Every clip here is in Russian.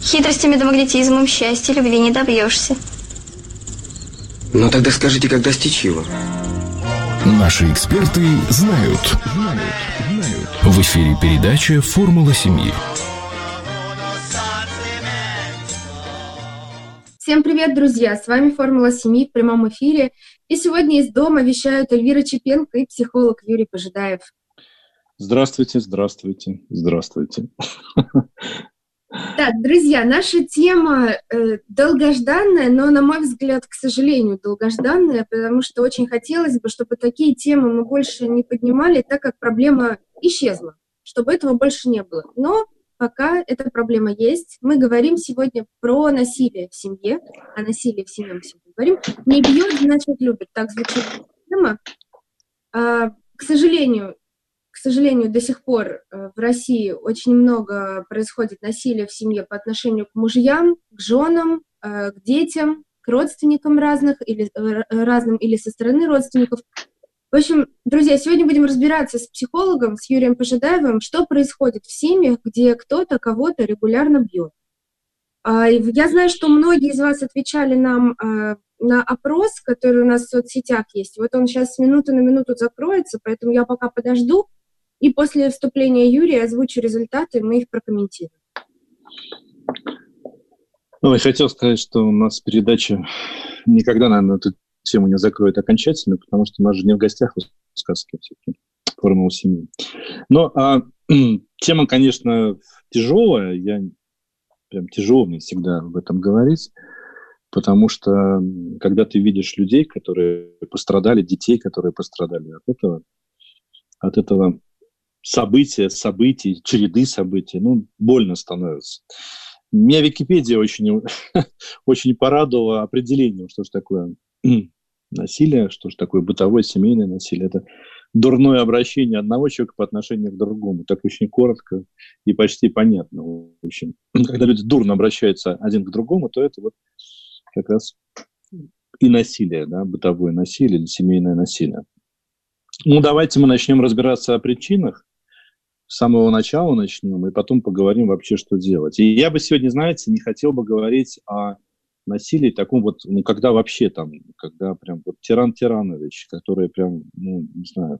Хитростями да магнетизмом счастья любви не добьешься. Ну тогда скажите, как достичь его? Наши эксперты знают. В эфире передача «Формула семьи». Всем привет, друзья! С вами «Формула семьи» в прямом эфире. И сегодня из дома вещают Эльвира Чепенко и психолог Юрий Пожидаев. Здравствуйте, здравствуйте, здравствуйте. Так, друзья, наша тема долгожданная, но, на мой взгляд, к сожалению, долгожданная, потому что очень хотелось бы, чтобы такие темы мы больше не поднимали, так как проблема исчезла, чтобы этого больше не было. Но пока эта проблема есть, мы говорим сегодня про насилие в семье, о насилии в семье мы сегодня говорим. «Не бьет, значит любит», так звучит тема. К сожалению, до сих пор в России очень много происходит насилия в семье по отношению к мужьям, к женам, к детям, к родственникам разным или со стороны родственников. В общем, друзья, сегодня будем разбираться с психологом, с Юрием Пожидаевым, что происходит в семьях, где кто-то кого-то регулярно бьет. Я знаю, что многие из вас отвечали нам на опрос, который у нас в соцсетях есть. Вот он сейчас с минуты на минуту закроется, поэтому я пока подожду. И после вступления Юрия озвучу результаты, мы их прокомментируем. Я хотел сказать, что у нас передача никогда, наверное, эту тему не закроет окончательно, потому что у нас же не в гостях у сказки все-таки «Формула семьи». Но тема, конечно, тяжелая. Тяжело мне всегда об этом говорить, потому что когда ты видишь людей, которые пострадали, детей, которые пострадали от этого событий, череды событий, больно становится. Меня Википедия очень, очень порадовала определением, что же такое насилие, что же такое бытовое, семейное насилие. Это дурное обращение одного человека по отношению к другому. Так очень коротко и почти понятно. В общем, когда люди дурно обращаются один к другому, то это вот как раз и насилие, да, бытовое насилие или семейное насилие. Давайте мы начнем разбираться о причинах. С самого начала начнем, и потом поговорим вообще, что делать. И я бы сегодня, знаете, не хотел бы говорить о насилии таком вот, когда вообще когда прям вот тиран Тиранович, который прям, не знаю,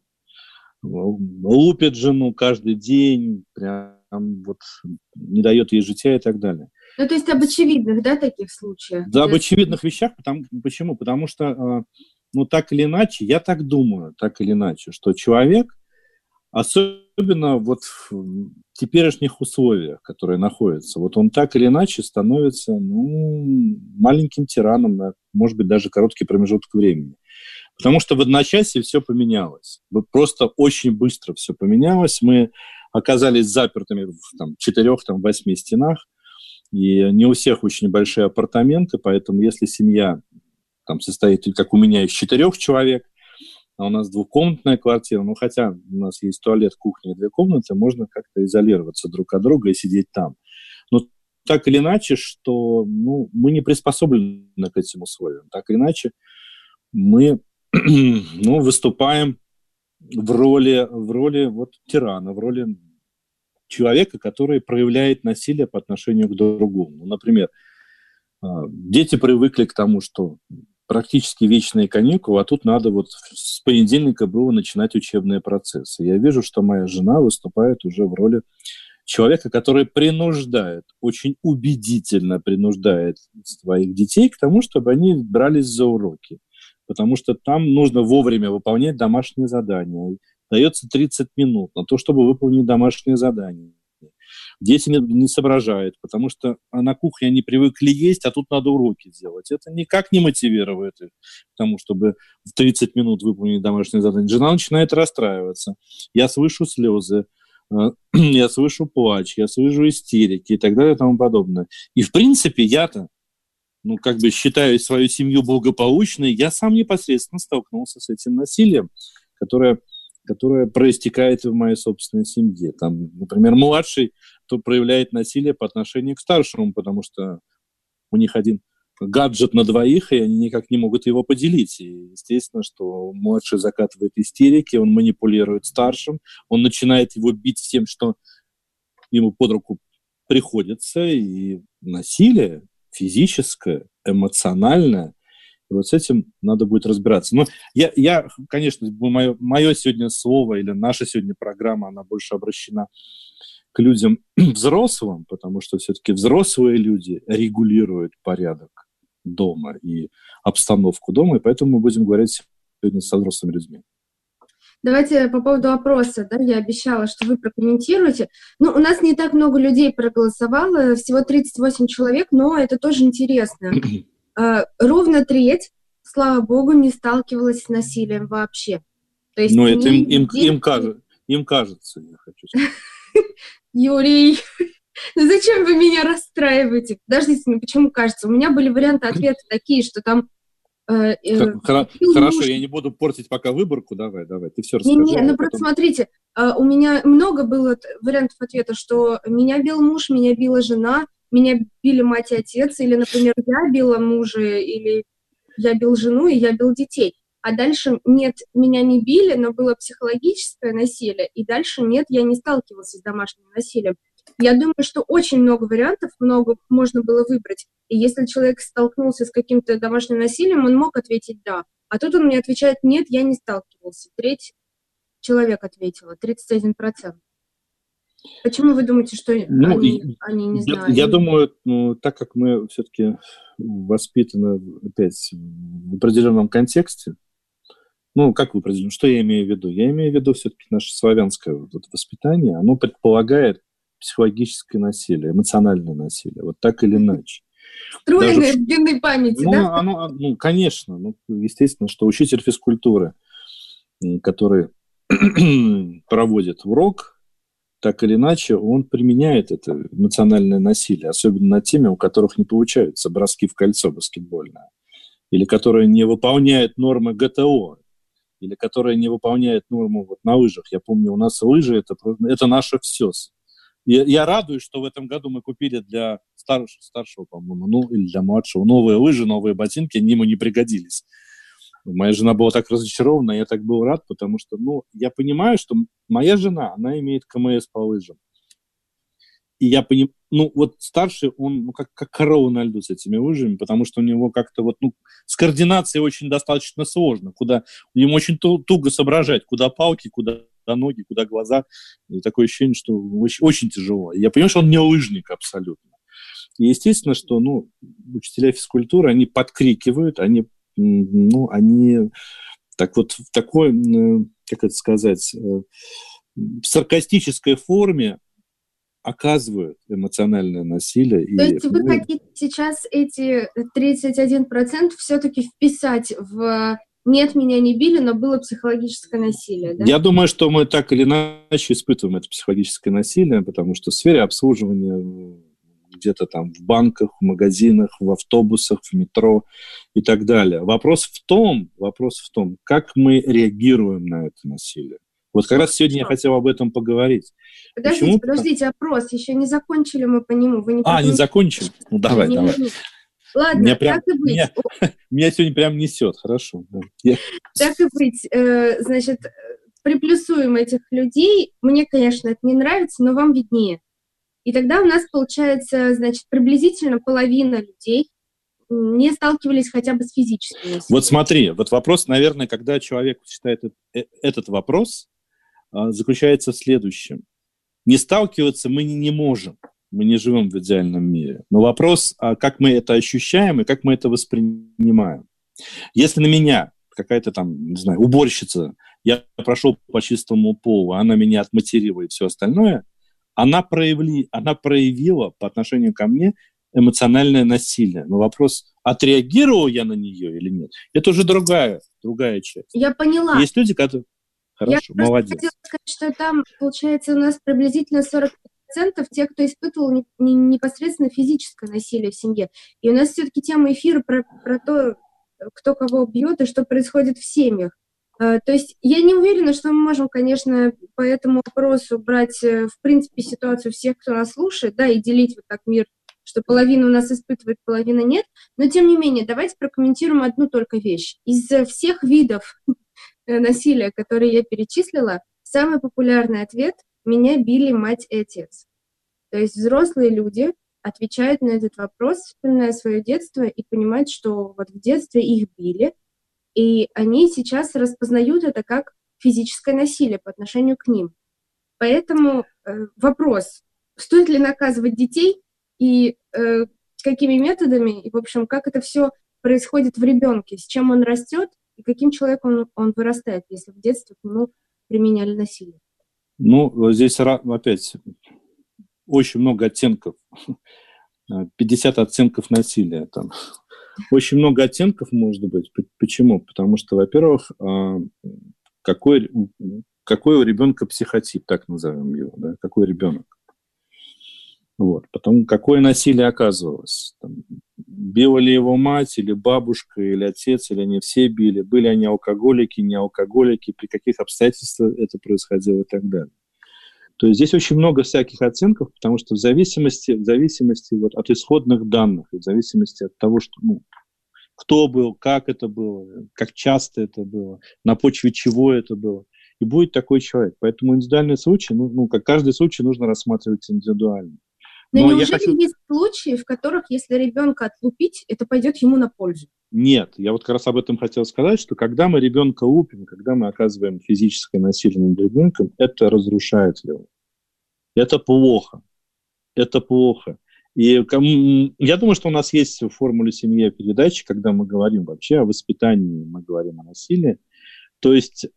лупит жену каждый день, прям вот не дает ей житья и так далее. То есть об очевидных, да, таких случаях? Да, об очевидных вещах. Почему? Потому что, так или иначе, я так думаю, так или иначе, что человек, особенно вот в теперешних условиях, которые находятся, вот он так или иначе становится, маленьким тираном на, может быть, даже короткий промежуток времени. Потому что в одночасье все поменялось. Просто очень быстро все поменялось. Мы оказались запертыми в 4-8 стенах, и не у всех очень большие апартаменты, поэтому если семья состоит, как у меня, из 4 человек, а у нас двухкомнатная квартира, хотя у нас есть туалет, кухня и 2 комнаты, можно как-то изолироваться друг от друга и сидеть там. Но так или иначе, что мы не приспособлены к этим условиям. Так или иначе, мы выступаем в роли вот тирана, в роли человека, который проявляет насилие по отношению к другому. Например, дети привыкли к тому, что практически вечные каникулы, а тут надо вот с понедельника было начинать учебные процессы. Я вижу, что моя жена выступает уже в роли человека, который очень убедительно принуждает своих детей к тому, чтобы они брались за уроки. Потому что там нужно вовремя выполнять домашние задания. Дается 30 минут на то, чтобы выполнить домашние задания. Дети не соображают, потому что на кухне они привыкли есть, а тут надо уроки делать. Это никак не мотивирует их к тому, чтобы в 30 минут выполнить домашнее задание. Жена начинает расстраиваться. Я слышу слезы, я слышу плач, я слышу истерики и так далее и тому подобное. И, в принципе, я-то, считаю свою семью благополучной, я сам непосредственно столкнулся с этим насилием, которое проистекает в моей собственной семье. Например, младший, кто проявляет насилие по отношению к старшему, потому что у них один гаджет на 2, и они никак не могут его поделить. И естественно, что младший закатывает истерики, он манипулирует старшим, он начинает его бить всем, что ему под руку приходится, и насилие физическое, эмоциональное. И вот с этим надо будет разбираться. Но я конечно, мое сегодня слово или наша сегодня программа, она больше обращена к людям взрослым, потому что все-таки взрослые люди регулируют порядок дома и обстановку дома, и поэтому мы будем говорить сегодня со взрослыми людьми. Давайте по поводу опроса, да, я обещала, что вы прокомментируете. Ну, у нас не так много людей проголосовало, всего 38 человек, но это тоже интересно. Ровно треть, слава богу, не сталкивалась с насилием вообще. То есть но это им кажется, я хочу сказать. Юрий, ну зачем вы меня расстраиваете? Подождите, ну почему кажется? У меня были варианты ответа такие, что там... Хорошо, я не буду портить пока выборку, давай, ты все расскажи. Не, ну просто смотрите, у меня много было вариантов ответа, что меня бил муж, меня била жена, меня били мать и отец, или, например, я била мужа, или я бил жену, и я бил детей. А дальше нет, меня не били, но было психологическое насилие, и дальше нет, я не сталкивалась с домашним насилием. Я думаю, что очень много вариантов, много можно было выбрать. И если человек столкнулся с каким-то домашним насилием, он мог ответить «да». А тут он мне отвечает «нет, я не сталкивался». Треть человек ответила, 31%. Почему вы думаете, что они не знают? Я думаю, так как мы все-таки воспитаны опять в определенном контексте, как вы определены? Что я имею в виду? Я имею в виду все-таки наше славянское воспитание, оно предполагает психологическое насилие, эмоциональное насилие, вот так или иначе. Встроенное в длинной памяти, да? Конечно, естественно, что учитель физкультуры, который проводит урок, так или иначе, он применяет это эмоциональное насилие, особенно над теми, у которых не получаются броски в кольцо баскетбольное, или которые не выполняют нормы ГТО, или которые не выполняют норму на лыжах. Я помню, у нас лыжи это наше все. Я радуюсь, что в этом году мы купили для старшего, по-моему, или для младшего новые лыжи, новые ботинки, они ему не пригодились. Моя жена была так разочарована, я так был рад, потому что, я понимаю, что моя жена, она имеет КМС по лыжам. И я понимаю, старший, он как корова на льду с этими лыжами, потому что у него как-то с координацией очень достаточно сложно, ему очень туго соображать, куда палки, куда ноги, куда глаза. И такое ощущение, что очень, очень тяжело. И я понимаю, что он не лыжник абсолютно. И естественно, что учителя физкультуры, они подкрикивают, они так вот в такой, как это сказать, в саркастической форме оказывают эмоциональное насилие. То есть вы хотите сейчас эти 31% все-таки вписать в «нет, меня не били, но было психологическое насилие», да? Я думаю, что мы так или иначе испытываем это психологическое насилие, потому что в сфере обслуживания, где-то там в банках, в магазинах, в автобусах, в метро и так далее. Вопрос в том, как мы реагируем на это насилие. Вот как раз сегодня я хотел об этом поговорить. Подождите, опрос, еще не закончили мы по нему. Вы не закончили? Давай. Ладно, так и быть. Меня сегодня прям несет, хорошо. Да. Так и быть. Значит, приплюсуем этих людей. Мне, конечно, это не нравится, но вам виднее. И тогда у нас получается, значит, приблизительно половина людей не сталкивались хотя бы с физическим насилием. Вот смотри, вопрос, наверное, когда человек читает этот вопрос, заключается в следующем. Не сталкиваться мы не можем. Мы не живем в идеальном мире. Но вопрос, как мы это ощущаем и как мы это воспринимаем. Если на меня какая-то там, не знаю, уборщица, я прошел по чистому полу, она меня отматерила и все остальное, она проявила по отношению ко мне эмоциональное насилие. Но вопрос, отреагировал я на нее или нет, это уже другая часть. Я поняла. Есть люди, которые... Хорошо, молодец. Я хотела сказать, что там, получается, у нас приблизительно 40% тех, кто испытывал непосредственно физическое насилие в семье. И у нас все-таки тема эфира про то, кто кого бьет и что происходит в семьях. То есть я не уверена, что мы можем, конечно, по этому вопросу брать, в принципе, ситуацию всех, кто нас слушает, да, и делить вот так мир, что половина у нас испытывает, половина нет. Но, тем не менее, давайте прокомментируем одну только вещь. Из всех видов насилия, которые я перечислила, самый популярный ответ – меня били мать и отец. То есть взрослые люди отвечают на этот вопрос, вспоминая свое детство и понимают, что вот в детстве их били, и они сейчас распознают это как физическое насилие по отношению к ним. Поэтому вопрос, стоит ли наказывать детей и какими методами, и, в общем, как это все происходит в ребенке, с чем он растет и каким человеком он вырастает, если в детстве к нему применяли насилие. Ну, здесь опять очень много оттенков. 50 оттенков насилия там. Очень много оттенков может быть. Почему? Потому что, во-первых, какой у ребенка психотип, так назовем его, да? Какой ребенок. Вот. Потом, какое насилие оказывалось. Там, била ли его мать, или бабушка, или отец, или они все били. Были они алкоголики, не алкоголики, при каких обстоятельствах это происходило и так далее. То есть здесь очень много всяких оттенков, потому что в зависимости вот от исходных данных, в зависимости от того, что, кто был, как это было, как часто это было, на почве чего это было, и будет такой человек. Поэтому индивидуальный случай, как каждый случай, нужно рассматривать индивидуально. Но неужели есть случаи, в которых, если ребенка отлупить, это пойдет ему на пользу? Нет, я вот как раз об этом хотел сказать, что когда мы ребенка лупим, когда мы оказываем физическое насилие над ребенком, это разрушает его. Это плохо. Это плохо. И я думаю, что у нас есть в «Формуле семьи» передачи, когда мы говорим вообще о воспитании, мы говорим о насилии. То есть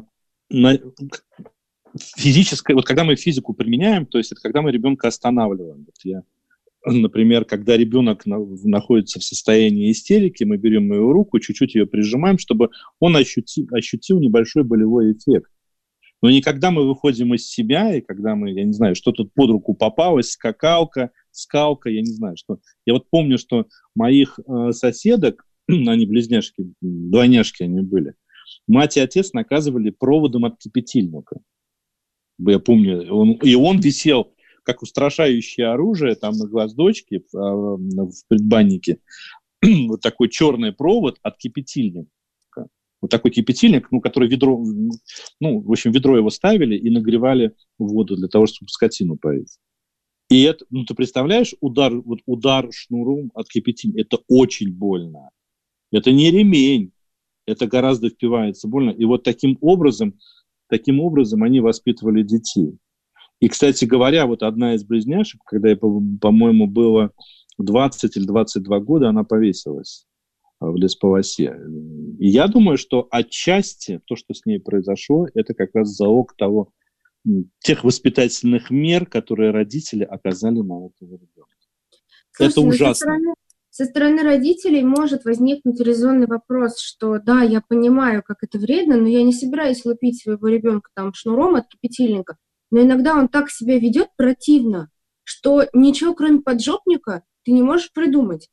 физическое, вот когда мы физику применяем, то есть это когда мы ребенка останавливаем. Вот например, когда ребенок находится в состоянии истерики, мы берем его руку, чуть-чуть ее прижимаем, чтобы он ощутил небольшой болевой эффект. Но не когда мы выходим из себя, и когда мы, я не знаю, что тут под руку попалось, скакалка, скалка, я не знаю, что. Я вот помню, что моих соседок, они близняшки, двойняшки они были, мать и отец наказывали проводом от кипятильника. Я помню, он висел как устрашающее оружие там на гвоздочке в предбаннике, вот такой черный провод от кипятильника. Вот такой кипятильник, который ведро, в общем, ведро его ставили и нагревали воду для того, чтобы скотину поить. И это, ты представляешь, удар шнуром от кипятильника, это очень больно. Это не ремень, это гораздо впивается больно. И вот таким образом они воспитывали детей. И, кстати говоря, вот одна из близняшек, когда ей, по-моему, было 20 или 22 года, она повесилась в лесополосе. И я думаю, что отчасти то, что с ней произошло, это как раз залог тех воспитательных мер, которые родители оказали на этого ребенка. Слушайте, это ужасно. Со стороны родителей может возникнуть резонный вопрос, что да, я понимаю, как это вредно, но я не собираюсь лупить своего ребенка шнуром от кипятильника. Но иногда он так себя ведет противно, что ничего, кроме поджопника, ты не можешь придумать.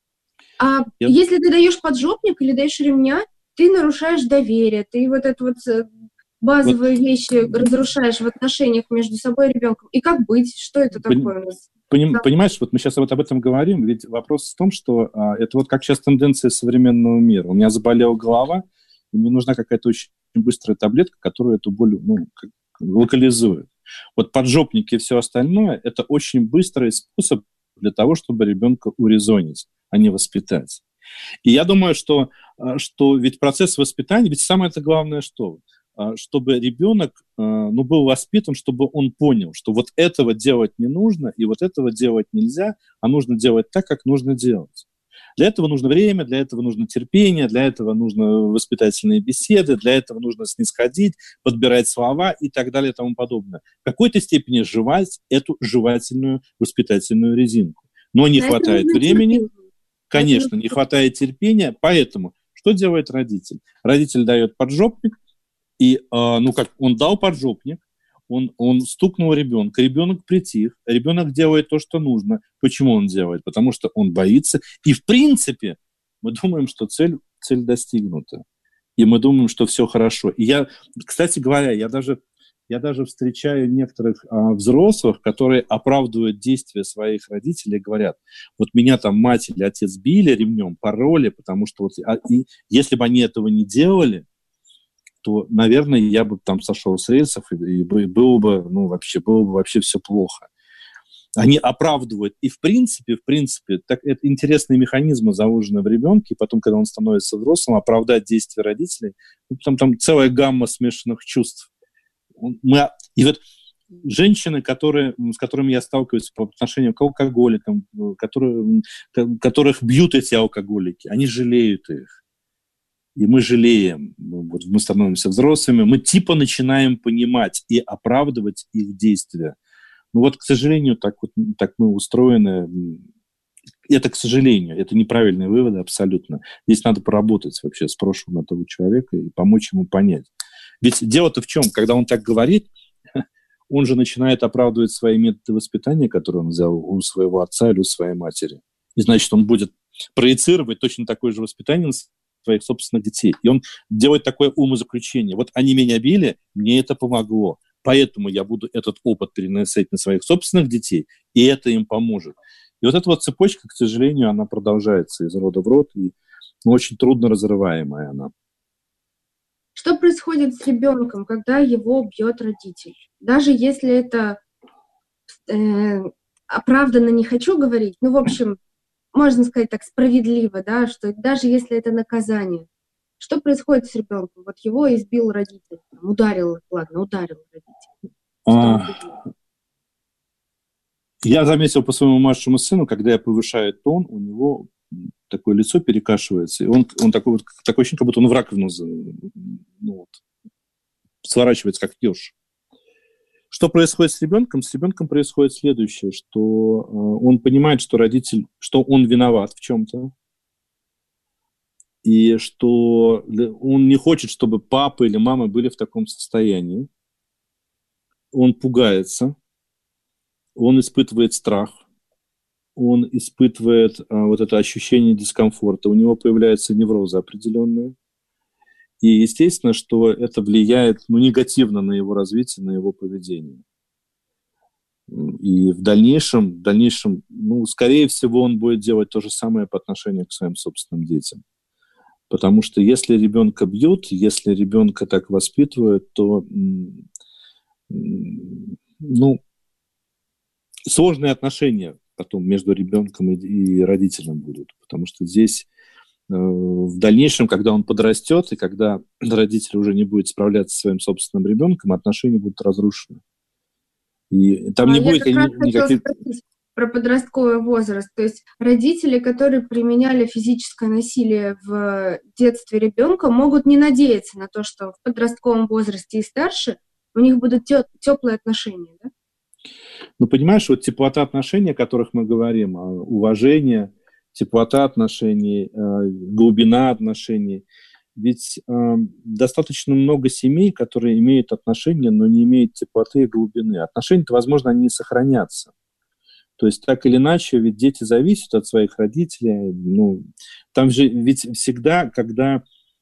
Если ты даешь поджопник или даешь ремня, ты нарушаешь доверие, ты вот эту базовые вещи разрушаешь в отношениях между собой и ребенком. И как быть? Что это такое у нас? Понимаешь, вот мы сейчас об этом говорим, ведь вопрос в том, что это вот как сейчас тенденция современного мира. У меня заболела голова, и мне нужна какая-то очень быстрая таблетка, которая эту боль локализует. Вот поджопники и все остальное – это очень быстрый способ для того, чтобы ребенка урезонить, а не воспитать. И я думаю, что ведь процесс воспитания, ведь самое-то главное что? Чтобы ребенок был воспитан, чтобы он понял, что вот этого делать не нужно, и вот этого делать нельзя, а нужно делать так, как нужно делать. Для этого нужно время, для этого нужно терпение, для этого нужно воспитательные беседы, для этого нужно снисходить, подбирать слова и так далее и тому подобное. В какой-то степени жевать эту жевательную воспитательную резинку. Но не хватает времени, конечно, не хватает терпения, поэтому что делает родитель? Родитель дает поджопник, и, он дал поджопник, он стукнул ребенка, ребенок притих, ребенок делает то, что нужно. Почему он делает? Потому что он боится. И, в принципе, мы думаем, что цель достигнута. И мы думаем, что все хорошо. И кстати говоря, я даже встречаю некоторых взрослых, которые оправдывают действия своих родителей и говорят, вот меня там мать или отец били ремнем, пороли, потому что если бы они этого не делали, то, наверное, я бы там сошел с рельсов, и было бы вообще все плохо. Они оправдывают. И в принципе, так, это интересные механизмы заложены в ребенке, и потом, когда он становится взрослым, оправдать действия родителей, там целая гамма смешанных чувств. И вот женщины, с которыми я сталкиваюсь по отношению к алкоголикам, которых бьют эти алкоголики, они жалеют их. И мы жалеем. Мы становимся взрослыми, мы типа начинаем понимать и оправдывать их действия. Ну вот, к сожалению, так мы устроены. Это, к сожалению, это неправильные выводы абсолютно. Здесь надо поработать вообще с прошлым этого человека и помочь ему понять. Ведь дело-то в чем? Когда он так говорит, он же начинает оправдывать свои методы воспитания, которые он взял у своего отца или у своей матери. И значит, он будет проецировать точно такое же воспитание на своих собственных детей. И он делает такое умозаключение. Вот они меня били, мне это помогло. Поэтому я буду этот опыт переносить на своих собственных детей, и это им поможет. И вот эта вот цепочка, к сожалению, она продолжается из рода в род, и очень трудно разрываемая она. Что происходит с ребенком, когда его бьет родитель? Даже если это оправданно не хочу говорить, ну, в общем, можно сказать так, справедливо, да, что даже если это наказание, что происходит с ребенком? Вот его избил родитель, ударил родитель. Я заметил по своему младшему сыну, когда я повышаю тон, у него такое лицо перекашивается, и он такой ощущение, как будто он в раковину сворачивается, как еж. Что происходит с ребенком? С ребенком происходит следующее, что он понимает, что родитель, что он виноват в чем-то, и что он не хочет, чтобы папа или мама были в таком состоянии. Он пугается, он испытывает страх, он испытывает вот это ощущение дискомфорта, у него появляются неврозы определенные. И естественно, что это влияет негативно на его развитие, на его поведение. И в дальнейшем, скорее всего, он будет делать то же самое по отношению к своим собственным детям. Потому что если ребенка бьют, если ребенка так воспитывают, то сложные отношения потом между ребенком и родителем будут. Потому что здесь в дальнейшем, когда он подрастет, и когда родитель уже не будет справляться со своим собственным ребенком, отношения будут разрушены. И там не будет никаких... Про подростковый возраст. То есть родители, которые применяли физическое насилие в детстве ребенка, могут не надеяться на то, что в подростковом возрасте и старше у них будут теплые отношения, да? Ну, понимаешь, вот теплота отношений, о которых мы говорим, уважение, теплота отношений, глубина отношений. Ведь достаточно много семей, которые имеют отношения, но не имеют теплоты и глубины. Отношения-то, возможно, они не сохранятся. То есть так или иначе, ведь дети зависят от своих родителей. Там же ведь всегда, когда,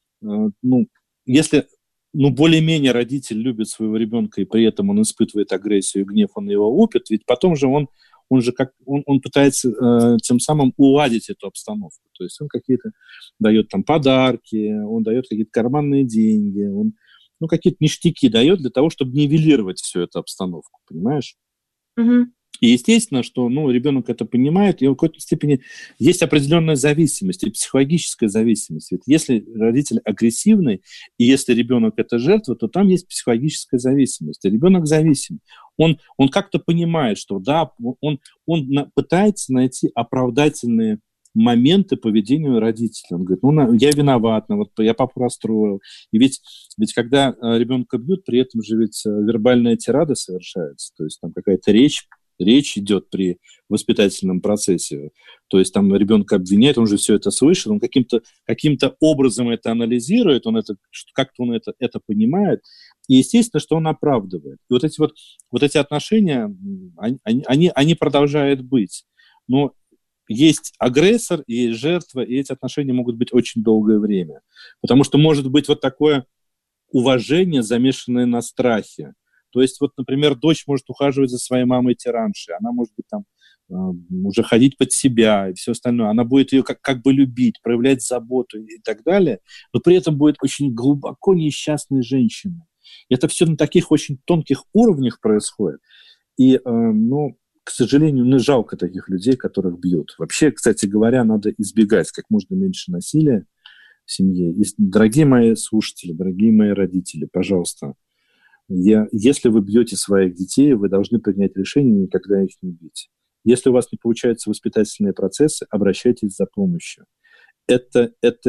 если, более-менее родитель любит своего ребенка, и при этом он испытывает агрессию и гнев, он его лупит, ведь потом же он пытается тем самым уладить эту обстановку. То есть он какие-то дает там подарки, он дает какие-то карманные деньги, он какие-то ништяки дает для того, чтобы нивелировать всю эту обстановку, понимаешь? Угу. И естественно, что ребенок это понимает, и в какой-то степени есть определенная зависимость, и психологическая зависимость. Ведь если родитель агрессивный, и если ребенок это жертва, то там есть психологическая зависимость. И ребенок зависим. Он как-то понимает, что да, он пытается найти оправдательные моменты поведению родителей. Он говорит, я виноват, я папу расстроил. И ведь когда ребенка бьют, при этом же ведь вербальная тирада совершается, то есть там какая-то речь идет при воспитательном процессе. То есть там ребенка обвиняет, он же все это слышит, он каким-то образом это анализирует, как-то он это понимает, и естественно, что он оправдывает. И вот эти отношения, они продолжают быть. Но есть агрессор и есть жертва, и эти отношения могут быть очень долгое время. Потому что может быть вот такое уважение, замешанное на страхе. То есть, например, дочь может ухаживать за своей мамой-тираншей, она может быть там уже ходить под себя и все остальное. Она будет ее как бы любить, проявлять заботу и так далее, но при этом будет очень глубоко несчастной женщиной. И это все на таких очень тонких уровнях происходит. И, к сожалению, мне жалко таких людей, которых бьют. Вообще, кстати говоря, надо избегать как можно меньше насилия в семье. И, дорогие мои слушатели, дорогие мои родители, пожалуйста, если вы бьете своих детей, вы должны принять решение никогда их не бить. Если у вас не получаются воспитательные процессы, обращайтесь за помощью. Это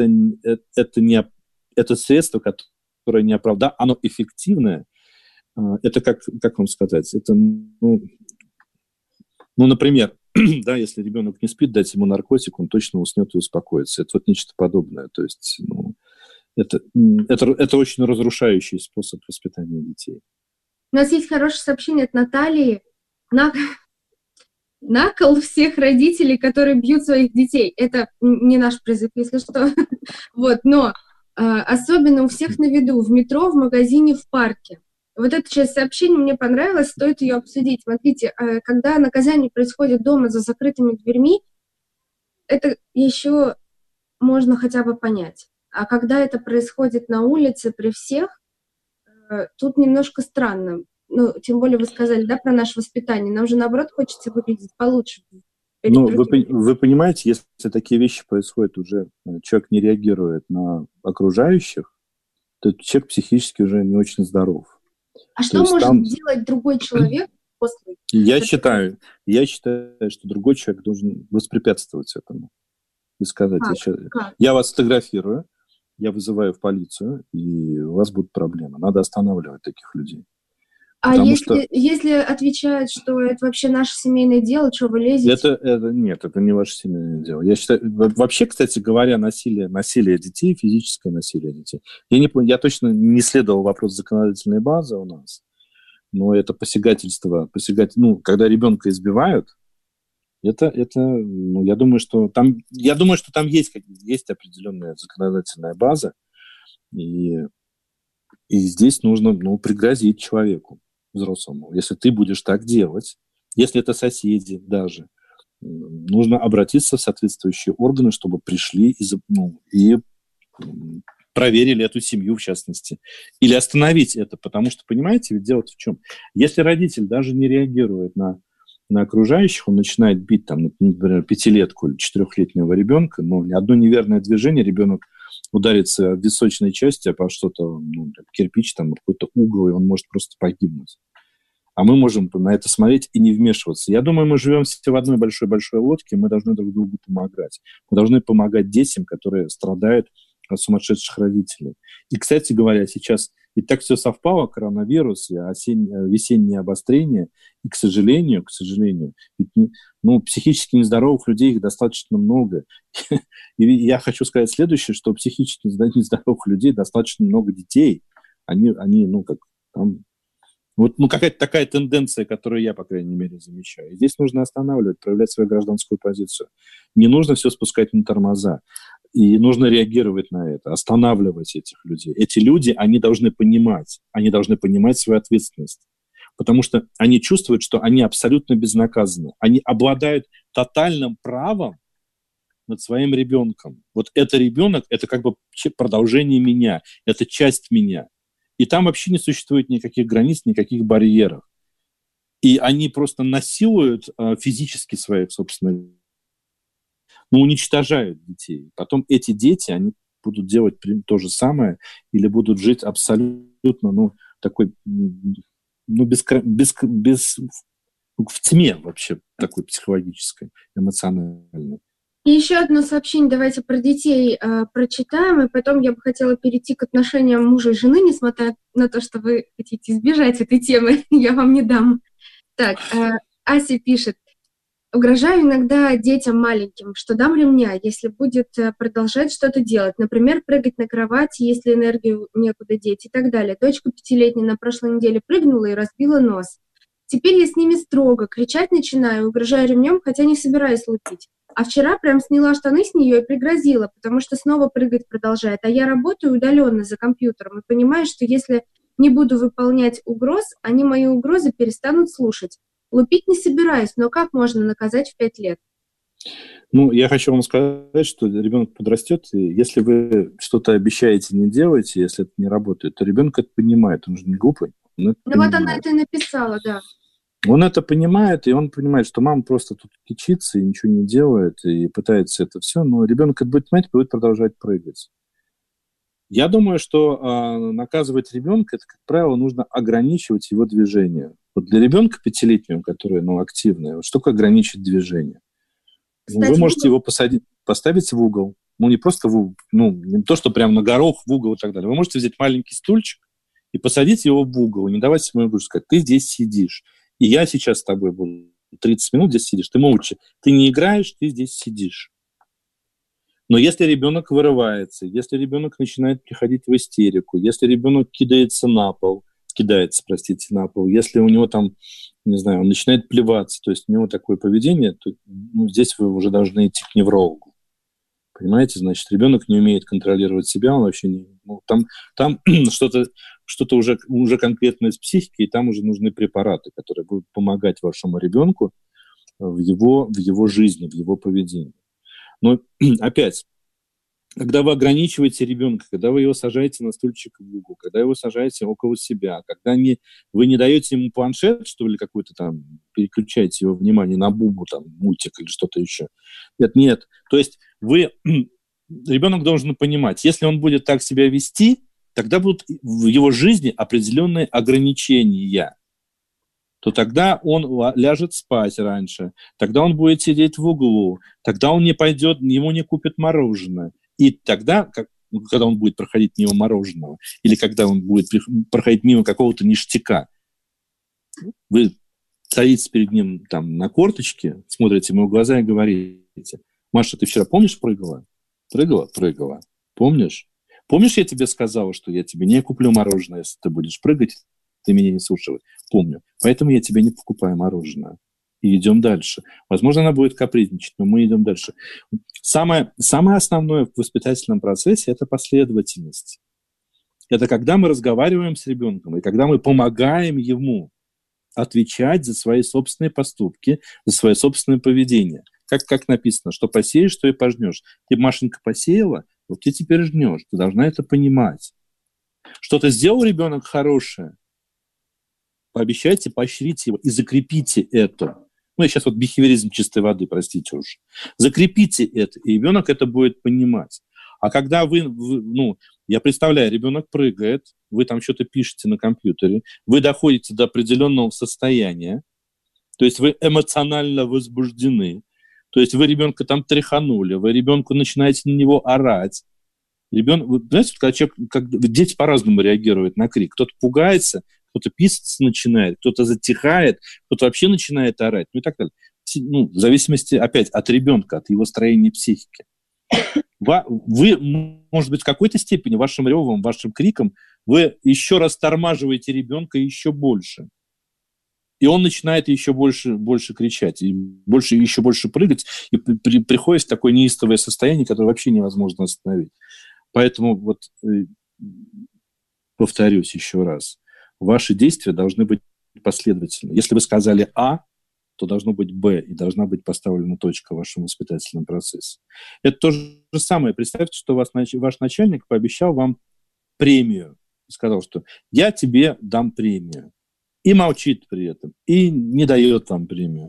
средство, которое не оправдано, оно эффективное. Это как вам сказать? Это, например, да, если ребенок не спит, дать ему наркотик, он точно уснет и успокоится. Это вот нечто подобное. То есть, это очень разрушающий способ воспитания детей. У нас есть хорошее сообщение от Натальи. Накол всех родителей, которые бьют своих детей. Это не наш призыв, если что. Вот, но особенно у всех на виду, в метро, в магазине, в парке. Вот эта часть сообщения мне понравилась, стоит ее обсудить. Смотрите, когда наказание происходит дома за закрытыми дверьми, это еще можно хотя бы понять. А когда это происходит на улице при всех, тут немножко странно. Ну, тем более вы сказали, да, про наше воспитание. Нам же, наоборот, хочется выглядеть получше. Ну, вы понимаете, если такие вещи происходят уже, человек не реагирует на окружающих, то человек психически уже не очень здоров. А что может делать другой человек после? Я считаю, что другой человек должен воспрепятствовать этому. И сказать, я вас фотографирую, я вызываю в полицию, и у вас будут проблемы. Надо останавливать таких людей. А если отвечают, что это вообще наше семейное дело, что вы лезете? Нет, это не ваше семейное дело. Я считаю, вообще, кстати говоря, насилие детей, физическое насилие детей. Я точно не исследовал вопрос законодательной базы у нас, но это посягательство, когда ребенка избивают, я думаю, что там есть определенная законодательная база, и здесь нужно пригрозить человеку, взрослому. Если ты будешь так делать, если это соседи даже, нужно обратиться в соответствующие органы, чтобы пришли и проверили эту семью, в частности. Или остановить это, потому что, понимаете, ведь дело в чем? Если родитель даже не реагирует на окружающих, он начинает бить, например, 5-летку или 4-летнего ребенка, одно неверное движение, ребенок ударится в височной части, по что-то, кирпич, какой-то угол, и он может просто погибнуть. А мы можем на это смотреть и не вмешиваться. Я думаю, мы живем все в одной большой-большой лодке, мы должны друг другу помогать. Мы должны помогать детям, которые страдают от сумасшедших родителей. И, кстати говоря, сейчас ведь так все совпало, коронавирус, весеннее обострение, и, к сожалению, ведь психически нездоровых людей их достаточно много. И я хочу сказать следующее, что психически нездоровых людей достаточно много детей. Какая-то такая тенденция, которую я, по крайней мере, замечаю. И здесь нужно останавливать, проявлять свою гражданскую позицию. Не нужно все спускать на тормоза. И нужно реагировать на это, останавливать этих людей. Эти люди, они должны понимать свою ответственность. Потому что они чувствуют, что они абсолютно безнаказаны. Они обладают тотальным правом над своим ребенком. Вот это ребенок, это как бы продолжение меня, это часть меня. И там вообще не существует никаких границ, никаких барьеров. И они просто насилуют физически своих собственных, уничтожают детей. Потом эти дети, они будут делать то же самое или будут жить абсолютно, такой, в тьме вообще такой психологической, эмоциональной. И еще одно сообщение давайте про детей прочитаем, и потом я бы хотела перейти к отношениям мужа и жены, несмотря на то, что вы хотите избежать этой темы, я вам не дам. Так, Ася пишет. Угрожаю иногда детям маленьким, что дам ремня, если будет продолжать что-то делать. Например, прыгать на кровати, если энергию некуда деть и так далее. Дочка 5-летняя на прошлой неделе прыгнула и разбила нос. Теперь я с ними строго, кричать начинаю, угрожаю ремнем, хотя не собираюсь лупить. А вчера прям сняла штаны с нее и пригрозила, потому что снова прыгать продолжает. А я работаю удаленно за компьютером и понимаю, что если не буду выполнять угроз, они мои угрозы перестанут слушать. Лупить не собираюсь, но как можно наказать в 5 лет? Я хочу вам сказать, что ребенок подрастет, и если вы что-то обещаете, не делаете, если это не работает, то ребенок это понимает, он же не глупый. Вот она это и написала, да. Он это понимает, и он понимает, что мама просто тут кичится и ничего не делает, и пытается это все, но ребенок это будет понимать, будет продолжать прыгать. Я думаю, что наказывать ребенка, это, как правило, нужно ограничивать его движение. Вот для ребенка 5-летнего, который активный, вот что такое ограничить движение? Кстати, вы можете его поставить в угол. Не просто в угол, не то, что прямо на горох в угол и так далее. Вы можете взять маленький стульчик и посадить его в угол, и не давать ему игрушку, сказать, ты здесь сидишь, и я сейчас с тобой буду 30 минут здесь сидишь, ты молча, ты не играешь, ты здесь сидишь. Но если ребенок вырывается, если ребенок начинает приходить в истерику, если ребенок кидается на пол, если у него там, не знаю, он начинает плеваться, то есть у него такое поведение, то здесь вы уже должны идти к неврологу. Понимаете, значит, ребенок не умеет контролировать себя, он вообще не... там что-то уже конкретное с психикой, и там уже нужны препараты, которые будут помогать вашему ребенку в его жизни, в его поведении. Но опять, когда вы ограничиваете ребенка, когда вы его сажаете на стульчик в угол, когда его сажаете около себя, когда вы не даете ему планшет, что ли, какой-то там, переключаете его внимание на Бубу, там, мультик или что-то еще. Нет. То есть ребенок должен понимать, если он будет так себя вести, тогда будут в его жизни определенные ограничения. То тогда он ляжет спать раньше, тогда он будет сидеть в углу, тогда он не пойдет, ему не купят мороженое. И тогда, когда он будет проходить мимо мороженого, или когда он будет проходить мимо какого-то ништяка, вы садитесь перед ним там на корточке, смотрите ему в глаза и говорите, Маша, ты вчера, помнишь, прыгала? Прыгала. Помнишь? Помнишь, я тебе сказала, что я тебе не куплю мороженое, если ты будешь прыгать, ты меня не слушала? Помню. Поэтому я тебе не покупаю мороженое. И идем дальше. Возможно, она будет капризничать, но мы идем дальше. Самое основное в воспитательном процессе – это последовательность. Это когда мы разговариваем с ребенком, и когда мы помогаем ему отвечать за свои собственные поступки, за свое собственное поведение. Как написано, что посеешь, то и пожнешь. Ты, Машенька, посеяла, вот ты теперь жнешь. Ты должна это понимать. Что-то сделал ребенок хорошее, пообещайте, поощрите его и закрепите это. Я сейчас бихевиоризм чистой воды, простите уж. Закрепите это, и ребенок это будет понимать. А когда я представляю, ребенок прыгает, вы там что-то пишете на компьютере, вы доходите до определенного состояния, то есть вы эмоционально возбуждены, то есть вы ребенка там тряханули, вы ребенку начинаете на него орать. Знаете, дети по-разному реагируют на крик. Кто-то пугается, кто-то писаться начинает, кто-то затихает, кто-то вообще начинает орать, и так далее. В зависимости, опять, от ребенка, от его строения психики. Вы, может быть, в какой-то степени вашим ревом, вашим криком вы еще растормаживаете ребенка еще больше. И он начинает еще больше кричать, и еще больше прыгать, и приходит в такое неистовое состояние, которое вообще невозможно остановить. Поэтому повторюсь еще раз. Ваши действия должны быть последовательны. Если вы сказали А, то должно быть Б, и должна быть поставлена точка в вашем воспитательном процессе. Это то же самое. Представьте, что ваш начальник пообещал вам премию. Сказал, что я тебе дам премию. И молчит при этом, и не дает вам премию.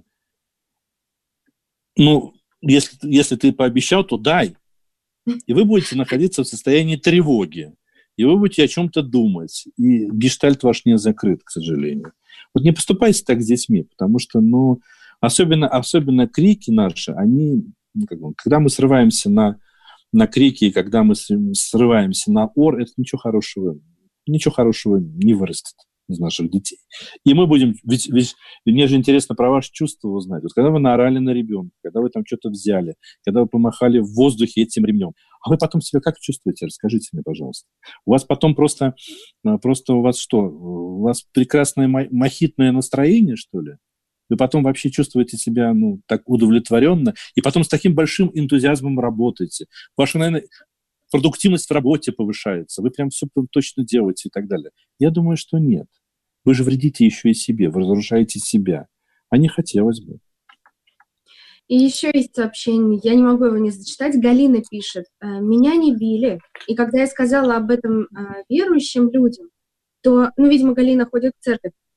Если ты пообещал, то дай. И вы будете находиться в состоянии тревоги. И вы будете о чем-то думать. И гештальт ваш не закрыт, к сожалению. Не поступайте так с детьми, потому что, особенно крики наши, они, когда мы срываемся на крики, когда мы срываемся на ор, это ничего хорошего не вырастет из наших детей. И мы будем, ведь мне же интересно про ваши чувства узнать. Когда вы наорали на ребенка, когда вы там что-то взяли, когда вы помахали в воздухе этим ремнем, а вы потом себя как чувствуете? Расскажите мне, пожалуйста. У вас потом просто у вас что? У вас прекрасное мохитное настроение, что ли? Вы потом вообще чувствуете себя, так удовлетворенно, и потом с таким большим энтузиазмом работаете. Ваша, наверное, продуктивность в работе повышается, вы прям все точно делаете и так далее. Я думаю, что нет. Вы же вредите еще и себе, вы разрушаете себя. А не хотелось бы. И еще есть сообщение, я не могу его не зачитать. Галина пишет: «Меня не били, и когда я сказала об этом верующим людям, то, видимо, Галина ходит в церковь,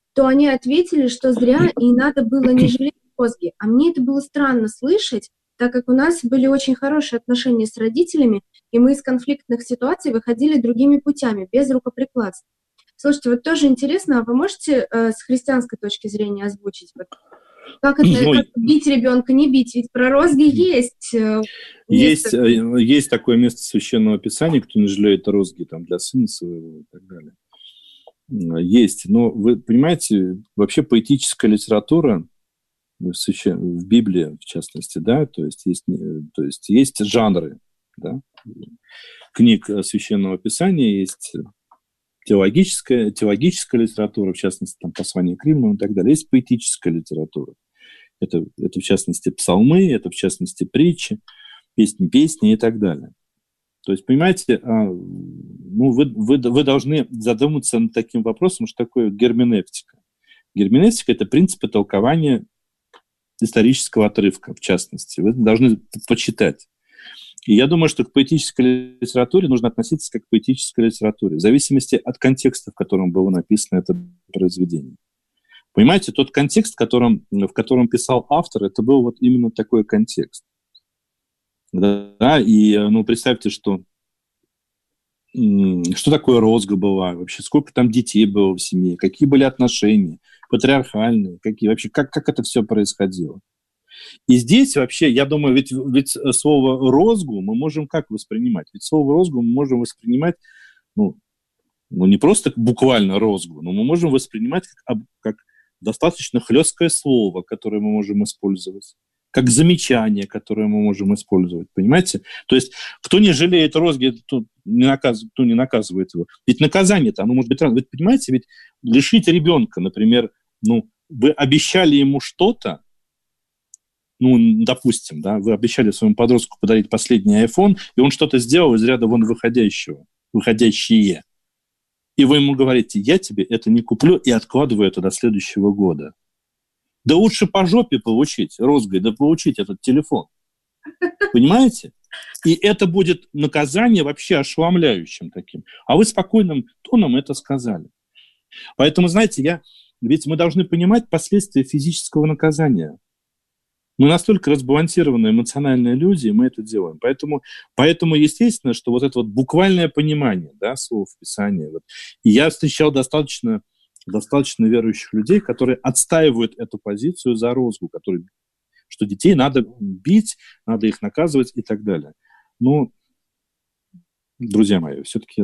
то они ответили, что зря и надо было не жалеть розги. А мне это было странно слышать, так как у нас были очень хорошие отношения с родителями, и мы из конфликтных ситуаций выходили другими путями, без рукоприкладства. Слушайте, вот тоже интересно, а вы можете с христианской точки зрения озвучить, вот, как бить ребенка, не бить? Ведь про розги есть. Есть такое место Священного Писания, кто не жалеет розги там, для сына своего и так далее. Есть. Но вы понимаете, вообще поэтическая литература в Библии, в частности, да, то есть есть жанры, да, книг Священного Писания, есть теологическая литература, в частности, там, послание к Римлянам и так далее. Есть поэтическая литература. Это в частности, псалмы, это, в частности, притчи, песни и так далее. То есть, понимаете, вы должны задуматься над таким вопросом, что такое герменевтика. Герменевтика – это принципы толкования исторического отрывка, в частности. Вы должны почитать. И я думаю, что к поэтической литературе нужно относиться как к поэтической литературе, в зависимости от контекста, в котором было написано это произведение. Понимаете, тот контекст, в котором писал автор, это был вот именно такой контекст. Да, и представьте, что такое розга была, вообще сколько там детей было в семье, какие были отношения, патриархальные, как это все происходило. И здесь вообще, я думаю, ведь слово «розгу» мы можем как воспринимать? Ведь слово «розгу» мы можем воспринимать, не просто буквально «розгу», но мы можем воспринимать как достаточно хлесткое слово, которое мы можем использовать, как замечание, которое мы можем использовать, понимаете? То есть, кто не жалеет розги, кто не наказывает его. Ведь наказание-то, оно может быть разное. Вы понимаете, ведь лишить ребенка, например, вы обещали ему что-то, допустим, да, вы обещали своему подростку подарить последний iPhone, и он что-то сделал из ряда вон выходящие. И вы ему говорите, я тебе это не куплю и откладываю это до следующего года. Да лучше по жопе получить розгой, да получить этот телефон. Понимаете? И это будет наказание вообще ошеломляющим таким. А вы спокойным тоном это сказали. Поэтому, знаете, ведь мы должны понимать последствия физического наказания. Мы настолько разбалансированные эмоциональные люди, и мы это делаем. Поэтому естественно, что вот это вот буквальное понимание, да, слов Писания. И я встречал достаточно верующих людей, которые отстаивают эту позицию за розгу, что детей надо бить, надо их наказывать и так далее. Но, друзья мои, все-таки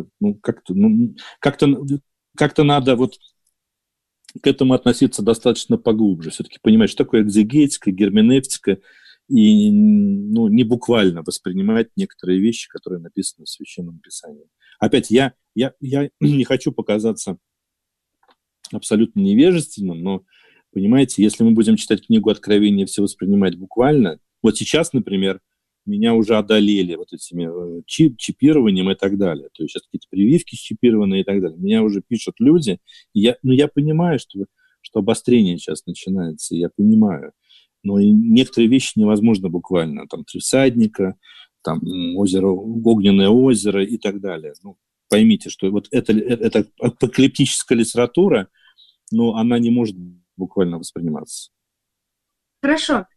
как-то надо вот к этому относиться достаточно поглубже. Все-таки понимать, что такое экзегетика, герменевтика, и не буквально воспринимать некоторые вещи, которые написаны в Священном Писании. Опять, я не хочу показаться абсолютно невежественным, но, понимаете, если мы будем читать книгу Откровения и все воспринимать буквально, вот сейчас, например, меня уже одолели вот этими чипированием и так далее. То есть сейчас какие-то прививки чипированные и так далее. Меня уже пишут люди. И я понимаю, что обострение сейчас начинается, я понимаю. Но и некоторые вещи невозможно буквально. Там «Три всадника», там озеро, огненное озеро и так далее. Поймите, что вот это апокалиптическая литература, но она не может буквально восприниматься. Хорошо.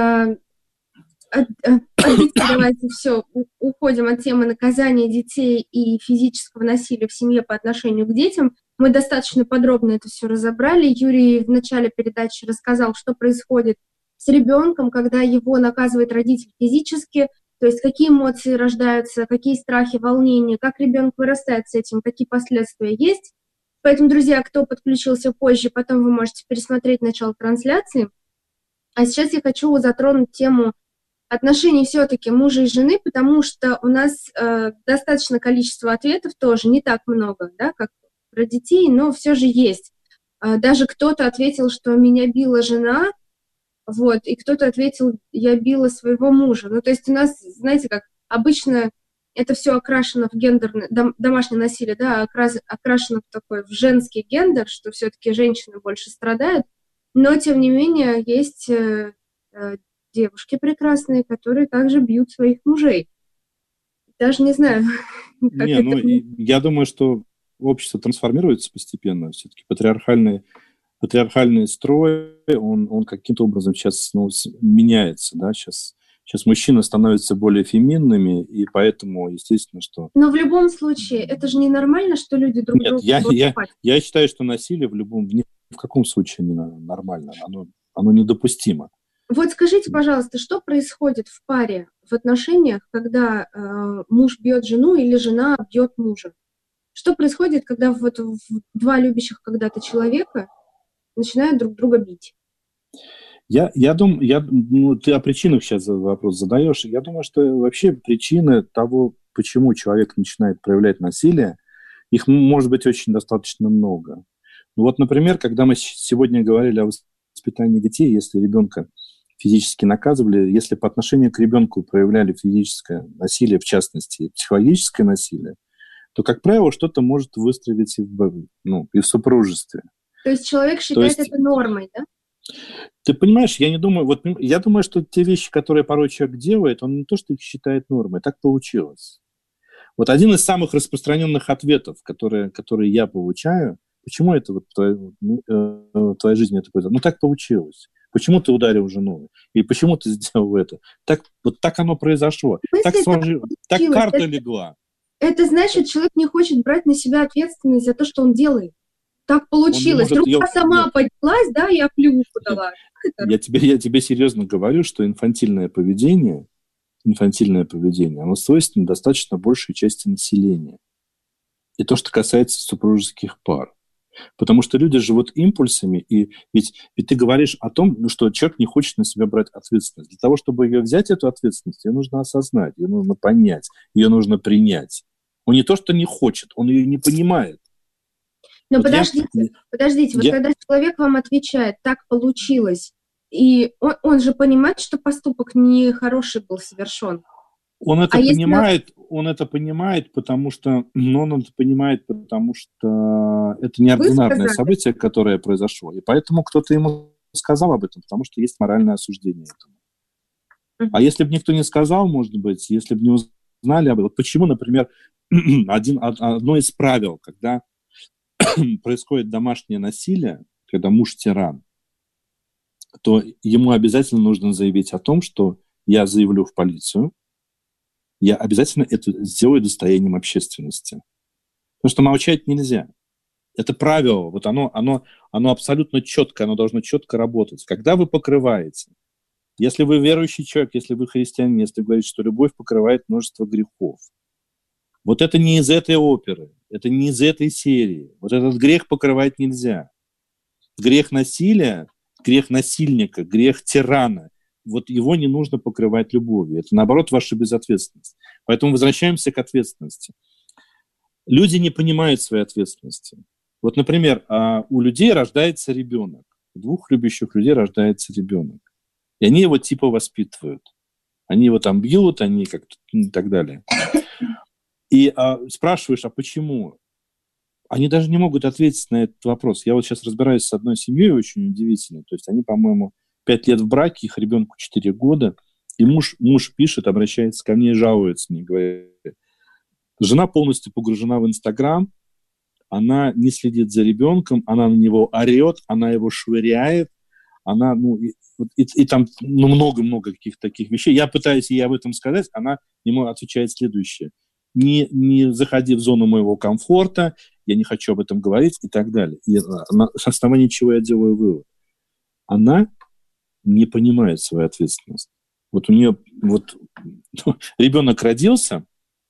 Давайте все, уходим от темы наказания детей и физического насилия в семье по отношению к детям. Мы достаточно подробно это все разобрали. Юрий в начале передачи рассказал, что происходит с ребенком, когда его наказывает родитель физически, то есть какие эмоции рождаются, какие страхи, волнения, как ребенок вырастает с этим, какие последствия есть. Поэтому, друзья, кто подключился позже, потом вы можете пересмотреть начало трансляции. А сейчас я хочу затронуть тему отношений все-таки мужа и жены, потому что у нас достаточно количество ответов тоже, не так много, да, как про детей, но все же есть. Даже кто-то ответил, что меня била жена, вот, и кто-то ответил, я била своего мужа. То есть у нас, знаете, как обычно это все окрашено в гендерное, домашнее насилие, да, окрашено в такой, в женский гендер, что все-таки женщины больше страдают, но, тем не менее, есть девушки прекрасные, которые также бьют своих мужей. Даже не знаю. Я думаю, что общество трансформируется постепенно. Все-таки патриархальные патриархальный строй, он каким-то образом сейчас меняется, да, сейчас мужчины становятся более феминными, и поэтому, естественно, что... Но в любом случае, это же ненормально, что люди друг друга... Нет, я считаю, что насилие ни в каком случае не нормально, оно недопустимо. Вот скажите, пожалуйста, что происходит в паре, в отношениях, когда муж бьет жену или жена бьет мужа? Что происходит, когда два любящих когда-то человека начинают друг друга бить? Я думаю, ты о причинах сейчас вопрос задаешь. Я думаю, что вообще причины того, почему человек начинает проявлять насилие, их может быть очень достаточно много. Ну вот, например, когда мы сегодня говорили о воспитании детей, если ребенка физически наказывали, если по отношению к ребенку проявляли физическое насилие, в частности, психологическое насилие, то, как правило, что-то может выстрелить и в супружестве. То есть человек считает это нормой, да? Ты понимаешь, я думаю, что те вещи, которые порой человек делает, он не то, что их считает нормой, так получилось. Вот один из самых распространенных ответов, которые я получаю, почему это в твоей жизни это произошло? Так получилось. Почему ты ударил жену? И почему ты сделал это? Так оно произошло. Так карта легла. Это значит, человек не хочет брать на себя ответственность за то, что он делает. Так получилось. Рука сама поднялась, да, я плюху дала. Я тебе серьезно говорю, что инфантильное поведение, оно свойственно достаточно большей части населения. И то, что касается супружеских пар. Потому что люди живут импульсами, и ведь ты говоришь о том, что человек не хочет на себя брать ответственность. Для того, чтобы ее взять, эту ответственность, ее нужно осознать, ее нужно понять, ее нужно принять. Он не то, что не хочет, он ее не понимает. Но подождите, когда человек вам отвечает, так получилось, и он же понимает, что поступок нехороший был совершен. Он это понимает, потому что это неординарное событие, которое произошло. И поэтому кто-то ему сказал об этом, потому что есть моральное осуждение этому. А если бы никто не сказал, может быть, если бы не узнали об этом, вот почему, например, одно из правил, когда происходит домашнее насилие, когда муж тиран, то ему обязательно нужно заявить о том, что я заявлю в полицию, я обязательно это сделаю достоянием общественности. Потому что молчать нельзя. Это правило, вот оно абсолютно четко, оно должно четко работать. Когда вы покрываете, если вы верующий человек, если вы христианин, если вы говорите, что любовь покрывает множество грехов, вот это не из этой оперы, это не из этой серии. Вот этот грех покрывать нельзя. Грех насилия, грех насильника, грех тирана, вот его не нужно покрывать любовью. Это, наоборот, ваша безответственность. Поэтому возвращаемся к ответственности. Люди не понимают своей ответственности. Вот, например, у людей рождается ребенок. У двух любящих людей рождается ребенок. И они его типа воспитывают. Они его там бьют, они как-то и так далее. И спрашиваешь, а почему? Они даже не могут ответить на этот вопрос. Я вот сейчас разбираюсь с одной семьей очень удивительной. То есть они, по-моему, 5 лет в браке, их ребенку 4 года. И муж пишет, обращается ко мне и жалуется мне, говорит, жена полностью погружена в Инстаграм, она не следит за ребенком, она на него орет, она его швыряет, она, и там много-много каких-то таких вещей. Я пытаюсь ей об этом сказать, она ему отвечает следующее. Не заходи в зону моего комфорта, я не хочу об этом говорить и так далее. И на основании чего я делаю вывод? Она не понимает свою ответственность. Вот у нее ребенок родился,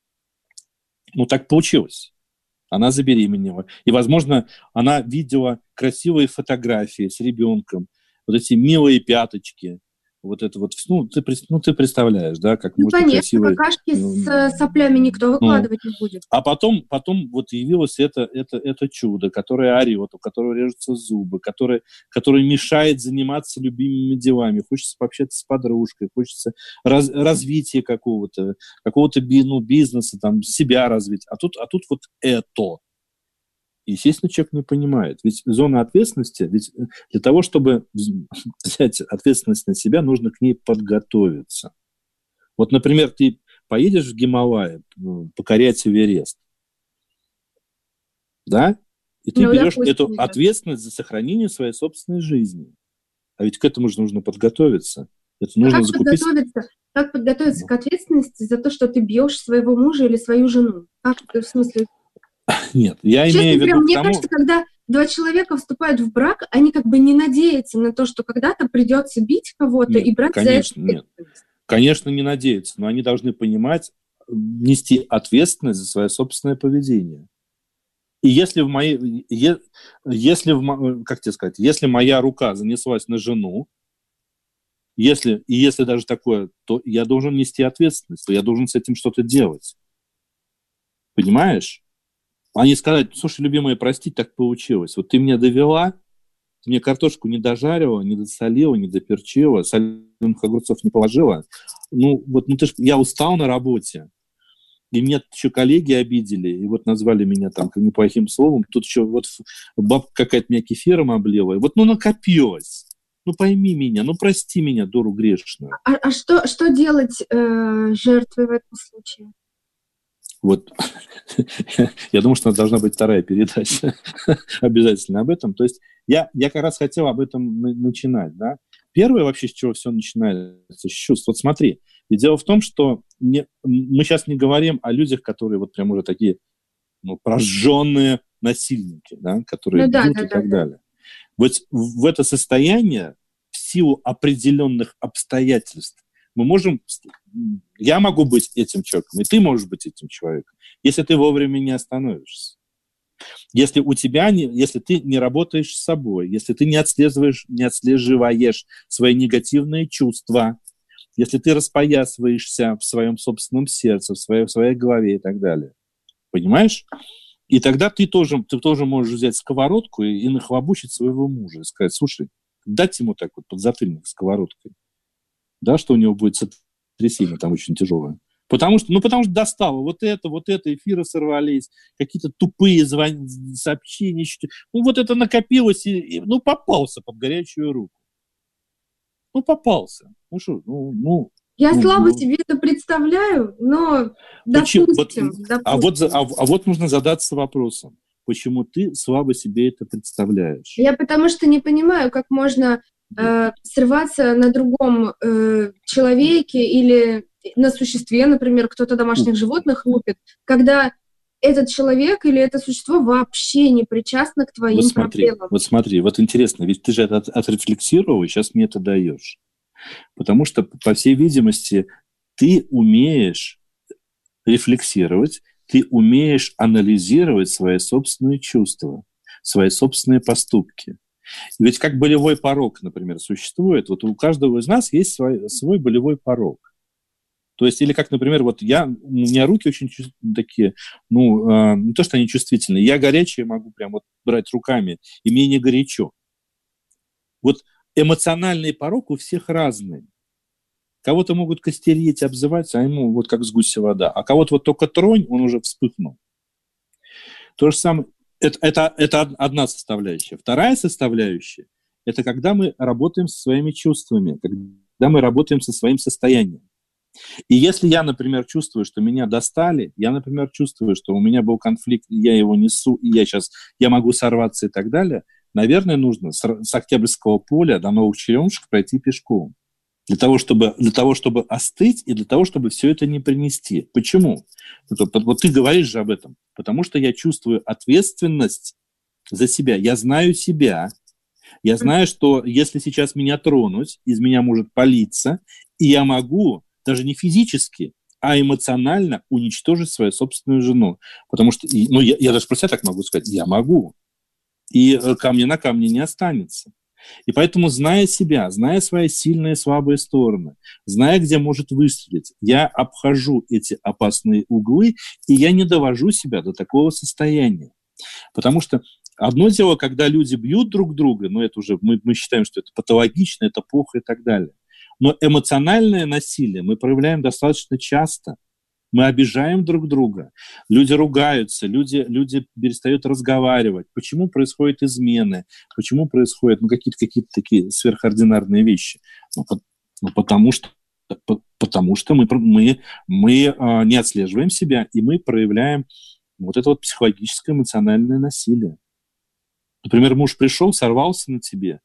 так получилось. Она забеременела. И, возможно, она видела красивые фотографии с ребенком, вот эти милые пяточки, вот это вот, ты представляешь, да, как можно конечно, красиво... какашки с соплями никто выкладывать не будет. А потом вот явилось это чудо, которое орет, у которого режутся зубы, которое мешает заниматься любимыми делами, хочется пообщаться с подружкой, хочется развития какого-то бизнеса, там, себя развить. А тут вот это. Естественно, человек не понимает. Ведь зона ответственности, для того, чтобы взять ответственность на себя, нужно к ней подготовиться. Вот, например, ты поедешь в Гималаи покорять Эверест, да? И ты берешь допустим, эту да. ответственность за сохранение своей собственной жизни. А ведь к этому же нужно подготовиться. Это нужно закупить. Как подготовиться к ответственности за то, что ты бьешь своего мужа или свою жену? Как, в смысле? Нет, я Честно имею в говоря, виду мне к тому... кажется, когда два человека вступают в брак, они как бы не надеются на то, что когда-то придется бить кого-то Нет, и брать конечно, за это. нет. Конечно, не надеются, но они должны понимать, нести ответственность за свое собственное поведение. И если если моя рука занеслась на жену, если даже такое, то я должен нести ответственность, то я должен с этим что-то делать. Понимаешь? А не сказать: слушай, любимая, прости, так получилось. Вот ты меня довела, ты мне картошку не дожарила, не досолила, не доперчила, соленых огурцов не положила. Я устал на работе. И меня еще коллеги обидели, и вот назвали меня там неплохим словом. Тут еще вот бабка какая-то меня кефиром облила. И вот, накопилось. Пойми меня, прости меня, дуру грешную. А что делать жертве в этом случае? Вот, я думаю, что должна быть вторая передача обязательно об этом. То есть я как раз хотел об этом начинать, да. Первое вообще, с чего все начинается, с чувств. Вот смотри, и дело в том, что мы сейчас не говорим о людях, которые вот прям уже такие, прожженные насильники, да, которые бьют и так далее. Вот в это состояние, в силу определенных обстоятельств, я могу быть этим человеком, и ты можешь быть этим человеком, если ты вовремя не остановишься. Если ты не работаешь с собой, если ты не отслеживаешь свои негативные чувства, если ты распоясываешься в своем собственном сердце, в своей голове и так далее. Понимаешь? И тогда ты тоже можешь взять сковородку и нахлобучить своего мужа и сказать: слушай, дать ему так вот подзатыльник сковородкой, да, что у него будет сотрясение там очень тяжелое. Потому что достало вот это, эфиры сорвались, какие-то тупые сообщения. Вот это накопилось, и попался под горячую руку. Попался. Я слабо себе это представляю, но допустим. А вот нужно задаться вопросом, почему ты слабо себе это представляешь? Я потому что не понимаю, как можно срываться на другом человеке или на существе, например, кто-то домашних животных лупит, когда этот человек или это существо вообще не причастно к твоим проблемам. Вот смотри, вот интересно, ведь ты же это отрефлексировал, и сейчас мне это даешь. Потому что, по всей видимости, ты умеешь рефлексировать, ты умеешь анализировать свои собственные чувства, свои собственные поступки. Ведь как болевой порог, например, существует, вот у каждого из нас есть свой болевой порог. То есть, или как, например, у меня руки очень такие, не то, что они чувствительные, я горячий могу прям вот брать руками, и мне не горячо. Вот эмоциональный порог у всех разный. Кого-то могут костерить, обзывать, а ему вот как с гуся вода. А кого-то вот только тронь, он уже вспыхнул. То же самое. Это одна составляющая. Вторая составляющая – это когда мы работаем со своими чувствами, когда мы работаем со своим состоянием. И если я, например, чувствую, что меня достали, я, например, чувствую, что у меня был конфликт, я его несу, и я могу сорваться и так далее, наверное, нужно с Октябрьского поля до Новых Черемушек пройти пешком. Для того, чтобы остыть, и для того, чтобы все это не принести. Почему? Вот ты говоришь же об этом. Потому что я чувствую ответственность за себя. Я знаю себя. Я знаю, что если сейчас меня тронуть, из меня может палиться, и я могу, даже не физически, а эмоционально уничтожить свою собственную жену. Потому что, я даже про себя так могу сказать, я могу. И камня на камне не останется. И поэтому, зная себя, зная свои сильные и слабые стороны, зная, где может выстрелить, я обхожу эти опасные углы, и я не довожу себя до такого состояния. Потому что одно дело, когда люди бьют друг друга, но это уже мы считаем, что это патологично, это плохо и так далее. Но эмоциональное насилие мы проявляем достаточно часто. Мы обижаем друг друга, люди ругаются, люди перестают разговаривать. Почему происходят измены? Почему происходят какие-то такие сверхординарные вещи? Потому что мы не отслеживаем себя, и мы проявляем вот это вот психологическое эмоциональное насилие. Например, муж пришел, сорвался на тебе,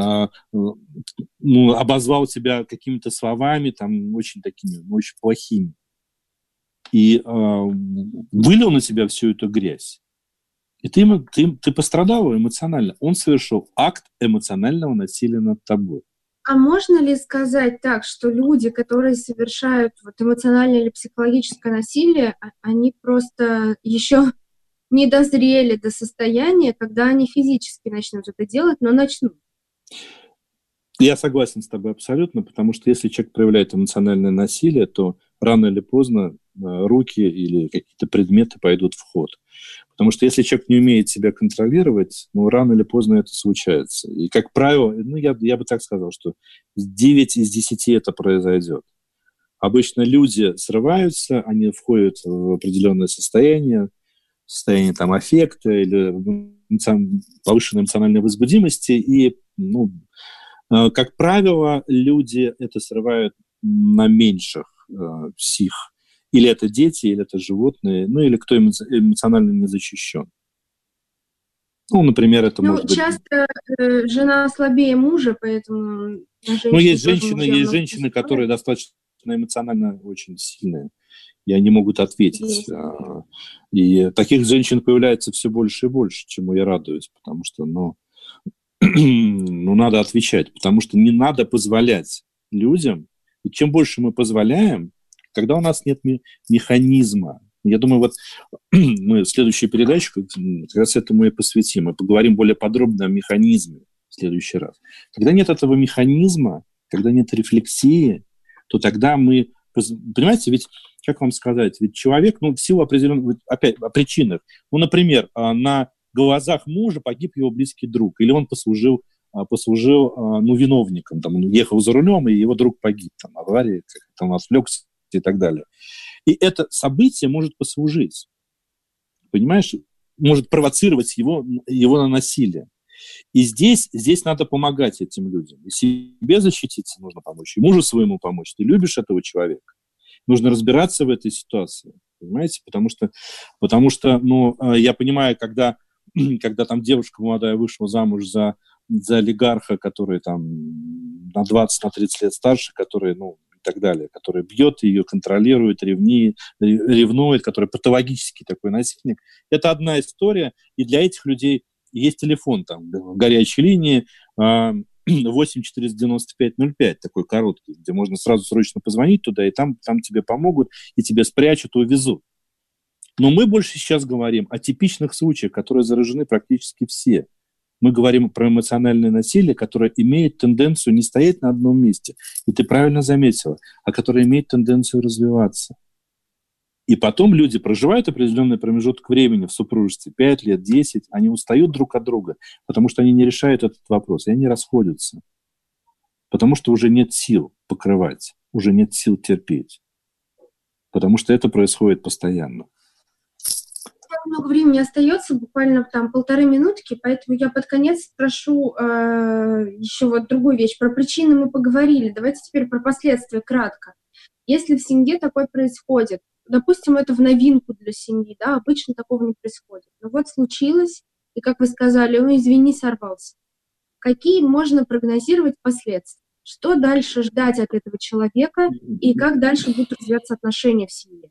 обозвал тебя какими-то словами, там, очень такими, очень плохими, и вылил на тебя всю эту грязь. И ты пострадала эмоционально. Он совершил акт эмоционального насилия над тобой. А можно ли сказать так, что люди, которые совершают вот эмоциональное или психологическое насилие, они просто еще не дозрели до состояния, когда они физически начнут это делать, но начнут? Я согласен с тобой абсолютно, потому что если человек проявляет эмоциональное насилие, то рано или поздно руки или какие-то предметы пойдут в ход. Потому что если человек не умеет себя контролировать, рано или поздно это случается. И, как правило, я бы так сказал, что 9 из 10 это произойдет. Обычно люди срываются, они входят в определенное состояние там, аффекта или повышенной эмоциональной возбудимости, и, как правило, люди это срывают на меньших псих. Или это дети, или это животные, или кто эмоционально не защищен. Например, это может быть... Часто жена слабее мужа, поэтому... Есть женщины, которые достаточно эмоционально очень сильные, и они могут ответить. И таких женщин появляется все больше и больше, чему я радуюсь, потому что, надо отвечать, потому что не надо позволять людям, и чем больше мы позволяем, когда у нас нет механизма. Я думаю, вот мы в следующей передаче как раз этому и посвятим. Мы поговорим более подробно о механизме в следующий раз. Когда нет этого механизма, когда нет рефлексии, то тогда мы... Понимаете, ведь, как вам сказать, ведь человек, в силу определенных... Опять, о причинах. Например, на глазах мужа погиб его близкий друг, или он послужил виновником. Там, он ехал за рулем, и его друг погиб. Там, авария, он отвлекся и так далее. И это событие может послужить, понимаешь, может провоцировать его на насилие. И здесь надо помогать этим людям. И себе защититься нужно помочь, и мужу своему помочь. Ты любишь этого человека. Нужно разбираться в этой ситуации, понимаете? Потому что я понимаю, когда там девушка молодая вышла замуж за олигарха, который там на 20-30 лет старше, который, и так далее, который бьет ее, контролирует, ревнует, который патологический такой насильник. Это одна история, и для этих людей есть телефон там, горячей линии 8-495-05, такой короткий, где можно сразу срочно позвонить туда, и там тебе помогут, и тебя спрячут и увезут. Но мы больше сейчас говорим о типичных случаях, которые заражены практически все. Мы говорим про эмоциональное насилие, которое имеет тенденцию не стоять на одном месте, и ты правильно заметила, а которое имеет тенденцию развиваться. И потом люди проживают определенный промежуток времени в супружестве, 5 лет, 10, они устают друг от друга, потому что они не решают этот вопрос, и они расходятся. Потому что уже нет сил покрывать, уже нет сил терпеть. Потому что это происходит постоянно. Много времени остается, буквально там 1,5 минутки, поэтому я под конец спрошу еще вот другую вещь. Про причины мы поговорили, давайте теперь про последствия кратко. Если в семье такое происходит, допустим, это в новинку для семьи, да, обычно такого не происходит. Но вот случилось, и, как вы сказали, извини, сорвался. Какие можно прогнозировать последствия? Что дальше ждать от этого человека, и как дальше будут развиваться отношения в семье?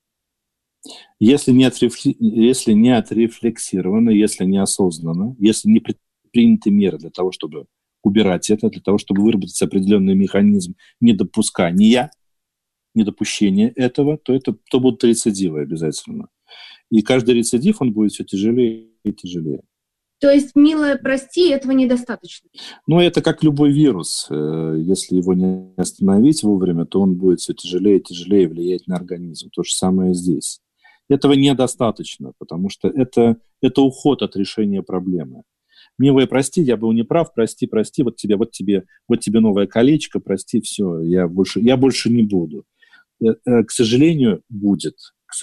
Если не отрефлексировано, если не осознанно, если не предприняты меры для того, чтобы убирать это, для того, чтобы выработать определенный механизм недопускания, недопущения этого, то будут рецидивы обязательно. И каждый рецидив, он будет все тяжелее и тяжелее. То есть, милая, прости, этого недостаточно? Это как любой вирус. Если его не остановить вовремя, то он будет все тяжелее и тяжелее влиять на организм. То же самое здесь. Этого недостаточно, потому что это уход от решения проблемы. Милая, прости, я был неправ, прости, вот тебе новое колечко, прости, все, я больше не буду. К сожалению, будет.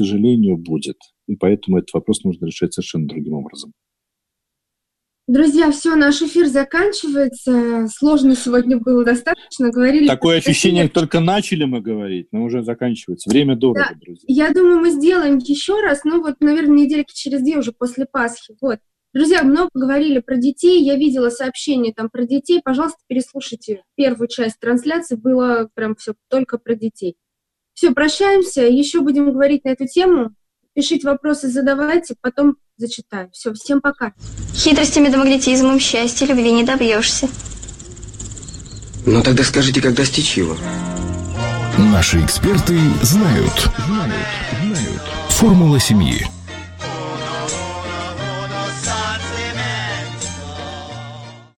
И поэтому этот вопрос нужно решать совершенно другим образом. Друзья, все, наш эфир заканчивается. Сложно сегодня было достаточно. Говорили. Такое ощущение, только начали мы говорить, но уже заканчивается. Время дорого, да, друзья. Я думаю, мы сделаем еще раз, наверное, недельки через 2 уже после Пасхи. Вот. Друзья, много говорили про детей, я видела сообщения там про детей, пожалуйста, переслушайте первую часть трансляции, было прям все только про детей. Все, прощаемся, еще будем говорить на эту тему, пишите вопросы, задавайте, потом зачитаю. Все, всем пока. Хитростями да магнетизмом счастья любви не добьешься. Ну тогда скажите, как достичь его? Наши эксперты знают. Формула семьи.